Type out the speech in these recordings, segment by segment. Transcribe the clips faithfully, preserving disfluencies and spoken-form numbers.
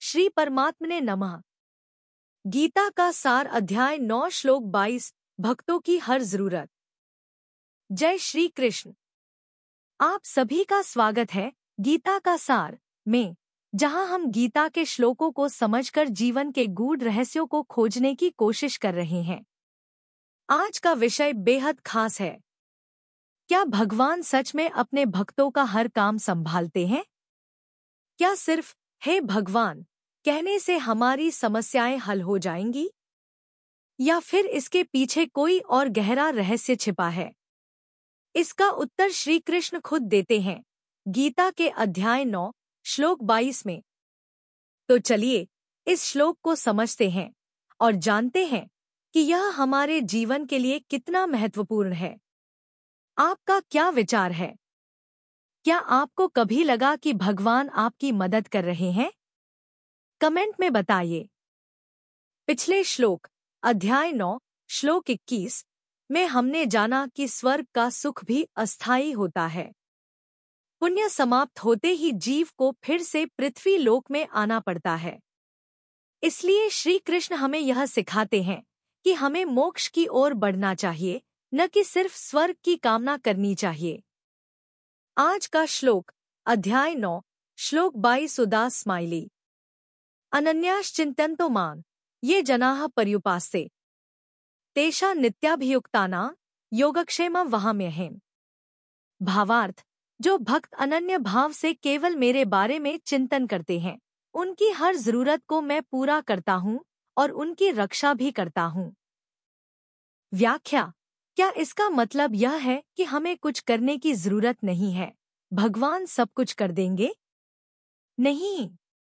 श्री परमात्मने नमः। गीता का सार अध्याय नौ श्लोक बाईस। भक्तों की हर जरूरत। जय श्री कृष्ण। आप सभी का स्वागत है गीता का सार में, जहां हम गीता के श्लोकों को समझकर जीवन के गूढ़ रहस्यों को खोजने की कोशिश कर रहे हैं। आज का विषय बेहद खास है। क्या भगवान सच में अपने भक्तों का हर काम संभालते हैं? क्या सिर्फ हे भगवान कहने से हमारी समस्याएं हल हो जाएंगी, या फिर इसके पीछे कोई और गहरा रहस्य छिपा है? इसका उत्तर श्री कृष्ण खुद देते हैं गीता के अध्याय नौ श्लोक बाईस में। तो चलिए इस श्लोक को समझते हैं और जानते हैं कि यह हमारे जीवन के लिए कितना महत्वपूर्ण है। आपका क्या विचार है? क्या आपको कभी लगा कि भगवान आपकी मदद कर रहे हैं? कमेंट में बताइए। पिछले श्लोक अध्याय नौ श्लोक इक्कीस में हमने जाना कि स्वर्ग का सुख भी अस्थायी होता है। पुण्य समाप्त होते ही जीव को फिर से पृथ्वी लोक में आना पड़ता है। इसलिए श्री कृष्ण हमें यह सिखाते हैं कि हमें मोक्ष की ओर बढ़ना चाहिए, न कि सिर्फ स्वर्ग की कामना करनी चाहिए। आज का श्लोक अध्याय नौ श्लोक बाईस। उदास स्माइली अनन्याश्चिन्तयन्तो मां ये जनाः पर्युपासते तेषां नित्याभियुक्तानां योगक्षेमं वहाम्यहम्। भावार्थ, जो भक्त अनन्य भाव से केवल मेरे बारे में चिंतन करते हैं, उनकी हर जरूरत को मैं पूरा करता हूँ और उनकी रक्षा भी करता हूँ। व्याख्या। क्या इसका मतलब यह है कि हमें कुछ करने की जरूरत नहीं है, भगवान सब कुछ कर देंगे? नहीं।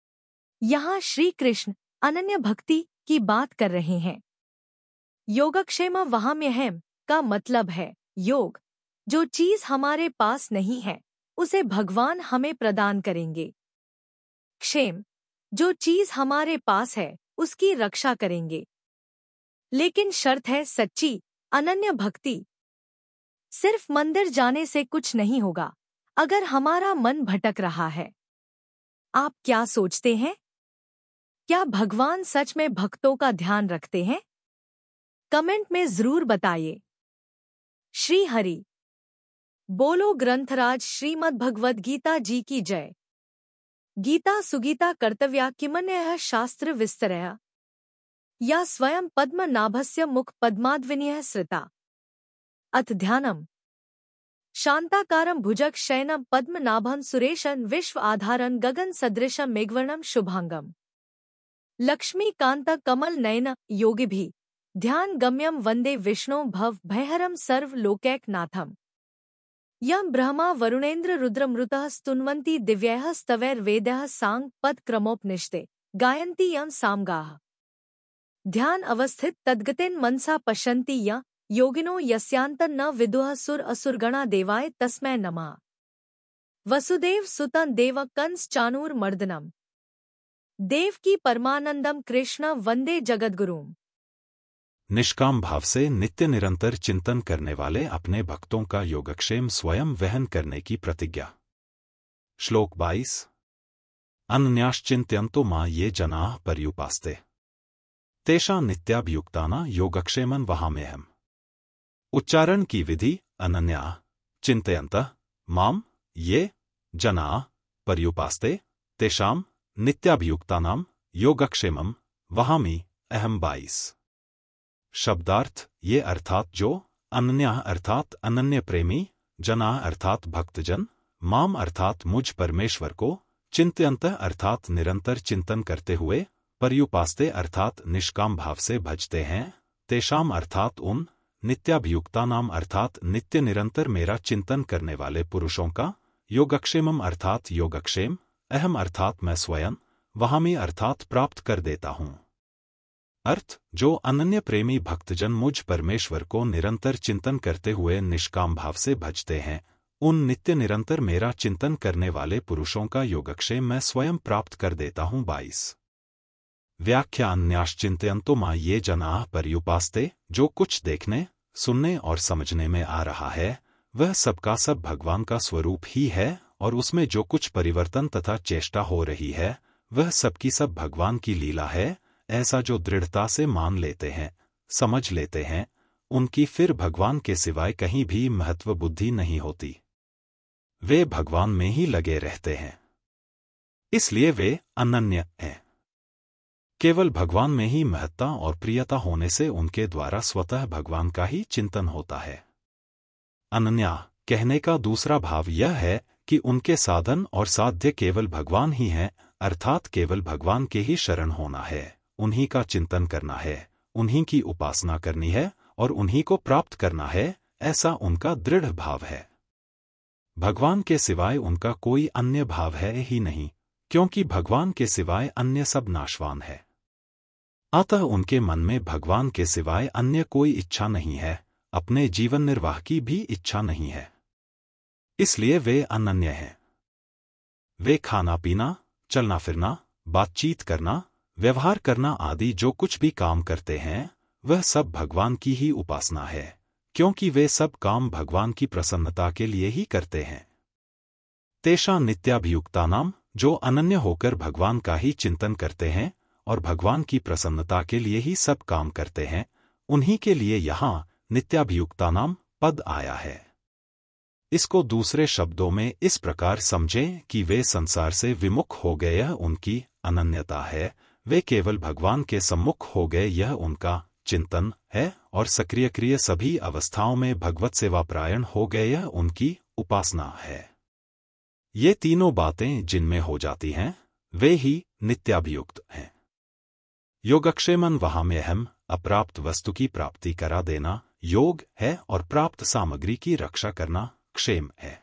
यहाँ श्री कृष्ण अनन्य भक्ति की बात कर रहे हैं। योगक्षेम वहाम्यहम् का मतलब है योग। जो चीज हमारे पास नहीं है उसे भगवान हमें प्रदान करेंगे। क्षेम, जो चीज हमारे पास है उसकी रक्षा करेंगे। लेकिन शर्त है सच्ची अनन्य भक्ति। सिर्फ मंदिर जाने से कुछ नहीं होगा अगर हमारा मन भटक रहा है। आप क्या सोचते हैं? क्या भगवान सच में भक्तों का ध्यान रखते हैं? कमेंट में जरूर बताइए। श्री हरि बोलो। ग्रंथराज श्रीमद् भगवद गीता जी की जय। गीता सुगीता कर्तव्या किमन्यः शास्त्र विस्तरया या स्वयं पद्मनाभस्य मुख पद्माद्विनीयः श्रिता। अथ ध्यानम्। शांताकारं भुजग शयनं पद्मनाभं सुरेशं विश्व आधारं गगन सदृशं मेघवर्णं शुभांगम्। लक्ष्मीकांत कमल नयन योगिभिः ध्यान गम्यं वंदे विष्णु भव भयहरं सर्व लोकैकनाथम्। यं ब्रह्मा वरुणेन्द्र रुद्रमृतः स्तुन्वन्ति दिव्यैः स्तवैर्वेदैः सांग पद क्रमोपनिषदे गायन्ति यं सामगाः। ध्यान अवस्थित तद्गतेन मनसा पश्यन्ति य योगिनो यस्यान्तं न विदुः सुर असुरगणा देवाय तस्मै नमः। वसुदेव सुतं देव कंस चाणूर मर्दनम देवकी परमानंदम कृष्ण वंदे जगद्गुरुम। निष्काम भाव से नित्य निरंतर चिंतन करने वाले अपने भक्तों का योगक्षेम स्वयं वहन करने की प्रतिज्ञा। श्लोक बाईस। अनन्याश्चिन्तयन्तो मां ये जनाः पर्युपासते तेषां नित्याभियुक्तानां योगक्षेमं वहाम्यहम्। उच्चारण की विधि। अनन्या चिन्तयन्तः मां ये जनाः पर्युपासते तेषां नित्याभियुक्तानां योगक्षेमं वहामि अहम्। बाईस। शब्दार्थ। ये अर्थात जो, अनन्या अर्थात अनन्य प्रेमी, जना अर्थात भक्तजन, माम अर्थात मुझ परमेश्वर को, चिंतयन्तः अर्थात निरंतर चिंतन करते हुए, पर्युपासते अर्थात निष्काम भाव से भजते हैं, तेषाम अर्थात उन, नित्याभियुक्तानाम अर्थात नित्य निरंतर मेरा चिंतन करने वाले पुरुषों का, योगक्षेमम अर्थात योगक्षेम, अहम अर्थात मैं स्वयं, वहामी अर्थात प्राप्त कर देता हूँ। अर्थ। जो अनन्य प्रेमी भक्तजन मुझ परमेश्वर को निरंतर चिंतन करते हुए निष्काम भाव से भजते हैं, उन नित्य निरंतर मेरा चिंतन करने वाले पुरुषों का योगक्षेम मैं स्वयं प्राप्त कर देता हूँ। बाईस। व्याख्या। अन्याश्चिन्तयन्तो मां ये जनाः पर्युपासते। जो कुछ देखने, सुनने और समझने में आ रहा है वह सबका सब भगवान का स्वरूप ही है, और उसमें जो कुछ परिवर्तन तथा चेष्टा हो रही है वह सबकी सब भगवान की लीला है, ऐसा जो दृढ़ता से मान लेते हैं, समझ लेते हैं, उनकी फिर भगवान के सिवाय कहीं भी महत्व बुद्धि नहीं होती। वे भगवान में ही लगे रहते हैं, इसलिए वे अनन्य हैं। केवल भगवान में ही महत्ता और प्रियता होने से उनके द्वारा स्वतः भगवान का ही चिंतन होता है। अनन्या कहने का दूसरा भाव यह है कि उनके साधन और साध्य केवल भगवान ही हैं, अर्थात केवल भगवान के ही शरण होना है, उन्हीं का चिंतन करना है, उन्हीं की उपासना करनी है और उन्हीं को प्राप्त करना है, ऐसा उनका दृढ़ भाव है। भगवान के सिवाय उनका कोई अन्य भाव है ही नहीं, क्योंकि भगवान के सिवाय अन्य सब नाशवान है। अतः उनके मन में भगवान के सिवाय अन्य कोई इच्छा नहीं है, अपने जीवन निर्वाह की भी इच्छा नहीं है, इसलिए वे अनन्य हैं। वे खाना पीना, चलना फिरना, बातचीत करना, व्यवहार करना आदि जो कुछ भी काम करते हैं, वह सब भगवान की ही उपासना है, क्योंकि वे सब काम भगवान की प्रसन्नता के लिए ही करते हैं। तेषां नित्याभियुक्तानां, जो अनन्य होकर भगवान का ही चिंतन करते हैं और भगवान की प्रसन्नता के लिए ही सब काम करते हैं, उन्हीं के लिए यहाँ नित्याभियुक्तानां पद आया है। इसको दूसरे शब्दों में इस प्रकार समझें कि वे संसार से विमुख हो गए, यह उनकी अनन्यता है, वे केवल भगवान के सम्मुख हो गए, यह उनका चिंतन है, और सक्रिय क्रिय सभी अवस्थाओं में भगवत सेवापरायण हो गए, यह उनकी उपासना है। ये तीनों बातें जिनमें हो जाती हैं, वे ही नित्याभियुक्त हैं। योगक्षेमं वहाम्यहम्, अप्राप्त वस्तु की प्राप्ति करा देना योग है और प्राप्त सामग्री की रक्षा करना क्षेम है।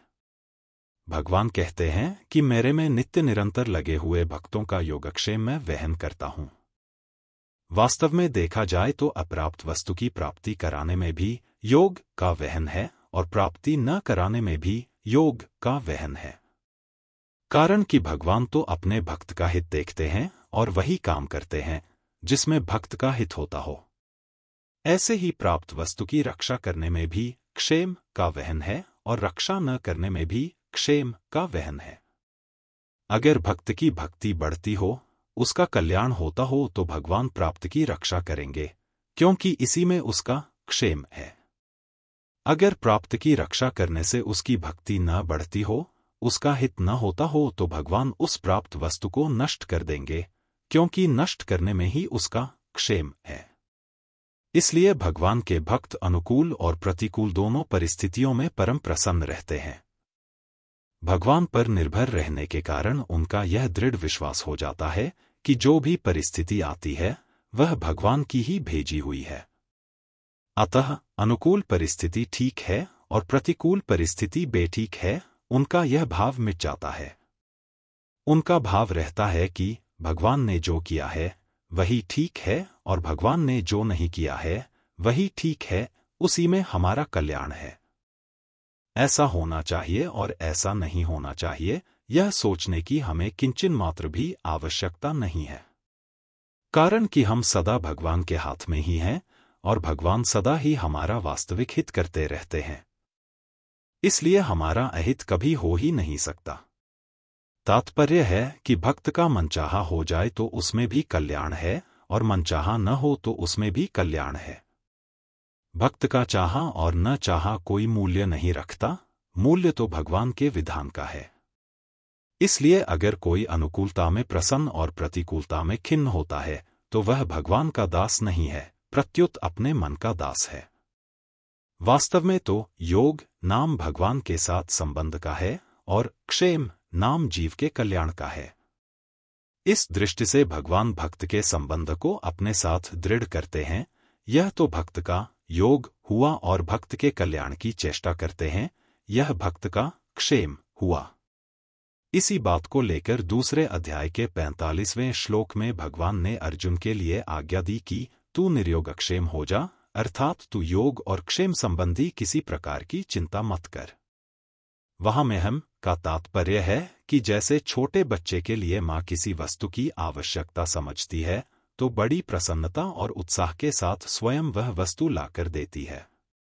भगवान कहते हैं कि मेरे में नित्य निरंतर लगे हुए भक्तों का योगक्षेम मैं वहन करता हूं। वास्तव में देखा जाए तो अप्राप्त वस्तु की प्राप्ति कराने में भी योग का वहन है और प्राप्ति न कराने में भी योग का वहन है। कारण कि भगवान तो अपने भक्त का हित देखते हैं और वही काम करते हैं जिसमें भक्त का हित होता हो। ऐसे ही प्राप्त वस्तु की रक्षा करने में भी क्षेम का वहन है और रक्षा न करने में भी क्षेम का वहन है। अगर भक्त की भक्ति बढ़ती हो, उसका कल्याण होता हो, तो भगवान प्राप्त की रक्षा करेंगे, क्योंकि इसी में उसका क्षेम है। अगर प्राप्त की रक्षा करने से उसकी भक्ति न बढ़ती हो, उसका हित न होता हो, तो भगवान उस प्राप्त वस्तु को नष्ट कर देंगे, क्योंकि नष्ट करने में ही उसका क्षेम है। इसलिए भगवान के भक्त अनुकूल और प्रतिकूल दोनों परिस्थितियों में परम प्रसन्न रहते हैं। भगवान पर निर्भर रहने के कारण उनका यह दृढ़ विश्वास हो जाता है कि जो भी परिस्थिति आती है वह भगवान की ही भेजी हुई है। अतः अनुकूल परिस्थिति ठीक है और प्रतिकूल परिस्थिति बेठीक है, उनका यह भाव मिट जाता है। उनका भाव रहता है कि भगवान ने जो किया है वही ठीक है और भगवान ने जो नहीं किया है वही ठीक है, उसी में हमारा कल्याण है। ऐसा होना चाहिए और ऐसा नहीं होना चाहिए, यह सोचने की हमें किंचन मात्र भी आवश्यकता नहीं है। कारण कि हम सदा भगवान के हाथ में ही हैं और भगवान सदा ही हमारा वास्तविक हित करते रहते हैं। इसलिए हमारा अहित कभी हो ही नहीं सकता। तात्पर्य है कि भक्त का मनचाहा हो जाए तो उसमें भी कल्याण है और मनचाहा न हो तो उसमें भी कल्याण है। भक्त का चाहा और न चाहा कोई मूल्य नहीं रखता, मूल्य तो भगवान के विधान का है। इसलिए अगर कोई अनुकूलता में प्रसन्न और प्रतिकूलता में खिन्न होता है तो वह भगवान का दास नहीं है, प्रत्युत अपने मन का दास है। वास्तव में तो योग नाम भगवान के साथ संबंध का है और क्षेम नाम जीव के कल्याण का है। इस दृष्टि से भगवान भक्त के संबंध को अपने साथ दृढ़ करते हैं। यह तो भक्त का योग हुआ और भक्त के कल्याण की चेष्टा करते हैं, यह भक्त का क्षेम हुआ। इसी बात को लेकर दूसरे अध्याय के पैंतालीसवें श्लोक में भगवान ने अर्जुन के लिए आज्ञा दी कि तू निर्योगक्षेम हो जा, अर्थात तू योग और क्षेम संबंधी किसी प्रकार की चिंता मत कर। वहाम्यहम् का तात्पर्य है कि जैसे छोटे बच्चे के लिए माँ किसी वस्तु की आवश्यकता समझती है तो बड़ी प्रसन्नता और उत्साह के साथ स्वयं वह वस्तु लाकर देती है,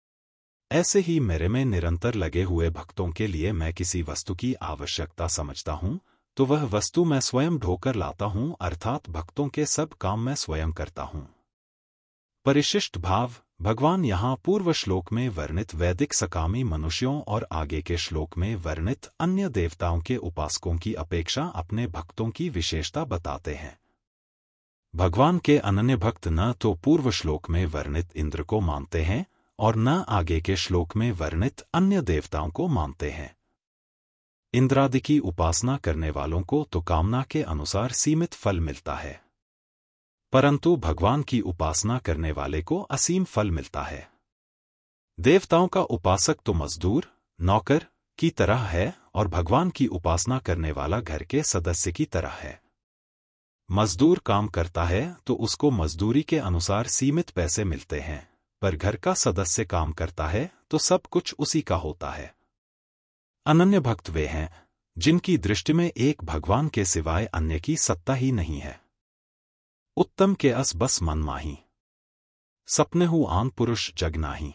ऐसे ही मेरे में निरंतर लगे हुए भक्तों के लिए मैं किसी वस्तु की आवश्यकता समझता हूँ तो वह वस्तु मैं स्वयं ढोकर लाता हूँ, अर्थात भक्तों के सब काम मैं स्वयं करता हूँ। परिशिष्ट भाव। भगवान यहाँ पूर्व श्लोक में वर्णित वैदिक सकामी मनुष्यों और आगे के श्लोक में वर्णित अन्य देवताओं के उपासकों की अपेक्षा अपने भक्तों की विशेषता बताते हैं। भगवान के अनन्य भक्त न तो पूर्व श्लोक में वर्णित इंद्र को मानते हैं और न आगे के श्लोक में वर्णित अन्य देवताओं को मानते हैं। इंद्रादि की उपासना करने वालों को तो कामना के अनुसार सीमित फल मिलता है, परंतु भगवान की उपासना करने वाले को असीम फल मिलता है। देवताओं का उपासक तो मजदूर, नौकर की तरह है और भगवान की उपासना करने वाला घर के सदस्य की तरह है। मजदूर काम करता है तो उसको मजदूरी के अनुसार सीमित पैसे मिलते हैं, पर घर का सदस्य काम करता है तो सब कुछ उसी का होता है। अनन्य भक्त वे हैं जिनकी दृष्टि में एक भगवान के सिवाय अन्य की सत्ता ही नहीं है। उत्तम के अस बस मन माही, सपने हु आन पुरुष जग नाही।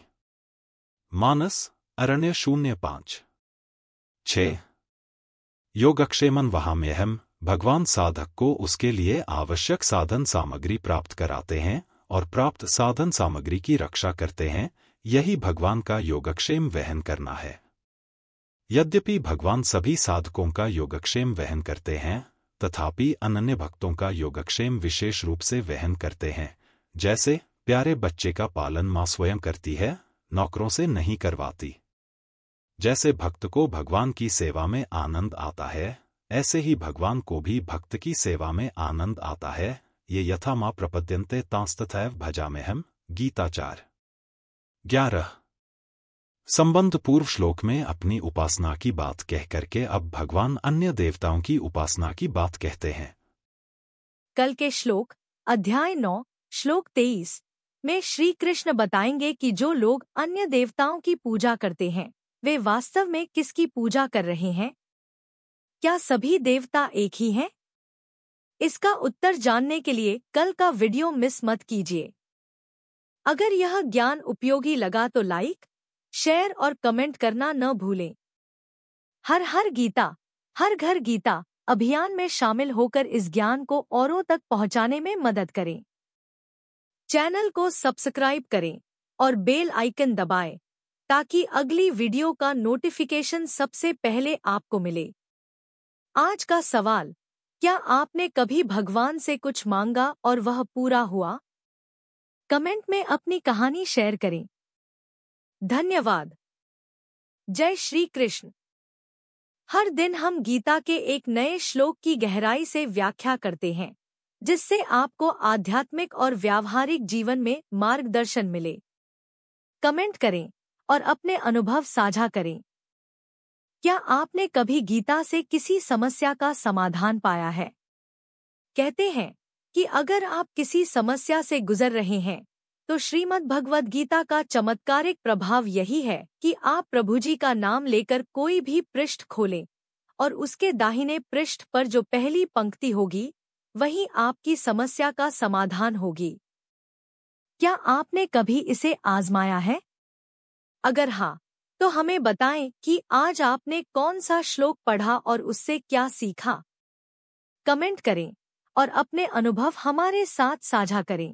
मानस अरण्य शून्य पांच छः। योगक्षेमन वहाम्यहम्। भगवान साधक को उसके लिए आवश्यक साधन सामग्री प्राप्त कराते हैं और प्राप्त साधन सामग्री की रक्षा करते हैं। यही भगवान का योगक्षेम वहन करना है। यद्यपि भगवान सभी साधकों का योगक्षेम वहन करते हैं, तथापि अनन्य भक्तों का योगक्षेम विशेष रूप से वहन करते हैं। जैसे प्यारे बच्चे का पालन माँ स्वयं करती है, नौकरों से नहीं करवाती। जैसे भक्त को भगवान की सेवा में आनंद आता है, ऐसे ही भगवान को भी भक्त की सेवा में आनंद आता है। ये यथा माँ प्रपद्यन्ते तांस्तथैव भजाम्यहम्। गीता चार ग्यारह। संबंध पूर्व श्लोक में अपनी उपासना की बात कह करके अब भगवान अन्य देवताओं की उपासना की बात कहते हैं। कल के श्लोक अध्याय नौ श्लोक तेईस में श्री कृष्ण बताएंगे कि जो लोग अन्य देवताओं की पूजा करते हैं वे वास्तव में किसकी पूजा कर रहे हैं। क्या सभी देवता एक ही हैं? इसका उत्तर जानने के लिए कल का वीडियो मिस मत कीजिए। अगर यह ज्ञान उपयोगी लगा तो लाइक, शेयर और कमेंट करना न भूलें। हर हर गीता, हर घर गीता अभियान में शामिल होकर इस ज्ञान को औरों तक पहुंचाने में मदद करें। चैनल को सब्सक्राइब करें और बेल आइकन दबाएं ताकि अगली वीडियो का नोटिफिकेशन सबसे पहले आपको मिले। आज का सवाल, क्या आपने कभी भगवान से कुछ मांगा और वह पूरा हुआ? कमेंट में अपनी कहानी शेयर करें। धन्यवाद। जय श्री कृष्ण। हर दिन हम गीता के एक नए श्लोक की गहराई से व्याख्या करते हैं, जिससे आपको आध्यात्मिक और व्यावहारिक जीवन में मार्गदर्शन मिले। कमेंट करें और अपने अनुभव साझा करें। क्या आपने कभी गीता से किसी समस्या का समाधान पाया है? कहते हैं कि अगर आप किसी समस्या से गुजर रहे हैं तो श्रीमद् भगवद गीता का चमत्कारिक प्रभाव यही है कि आप प्रभु जी का नाम लेकर कोई भी पृष्ठ खोलें और उसके दाहिने पृष्ठ पर जो पहली पंक्ति होगी वही आपकी समस्या का समाधान होगी। क्या आपने कभी इसे आजमाया है? अगर हाँ, तो हमें बताएं कि आज आपने कौन सा श्लोक पढ़ा और उससे क्या सीखा। कमेंट करें और अपने अनुभव हमारे साथ साझा करें।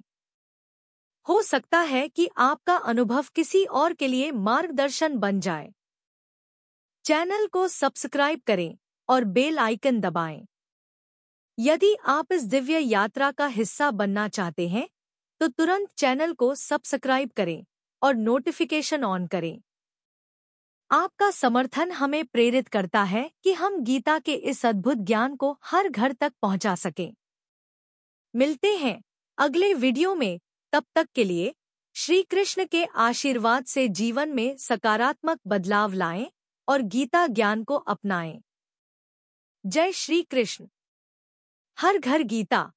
हो सकता है कि आपका अनुभव किसी और के लिए मार्गदर्शन बन जाए। चैनल को सब्सक्राइब करें और बेल आइकन दबाएं। यदि आप इस दिव्य यात्रा का हिस्सा बनना चाहते हैं तो तुरंत चैनल को सब्सक्राइब करें और नोटिफिकेशन ऑन करें। आपका समर्थन हमें प्रेरित करता है कि हम गीता के इस अद्भुत ज्ञान को हर घर तक पहुंचा सकें। मिलते हैं अगले वीडियो में। तब तक के लिए श्री कृष्ण के आशीर्वाद से जीवन में सकारात्मक बदलाव लाएं और गीता ज्ञान को अपनाएं। जय श्री कृष्ण। हर घर गीता।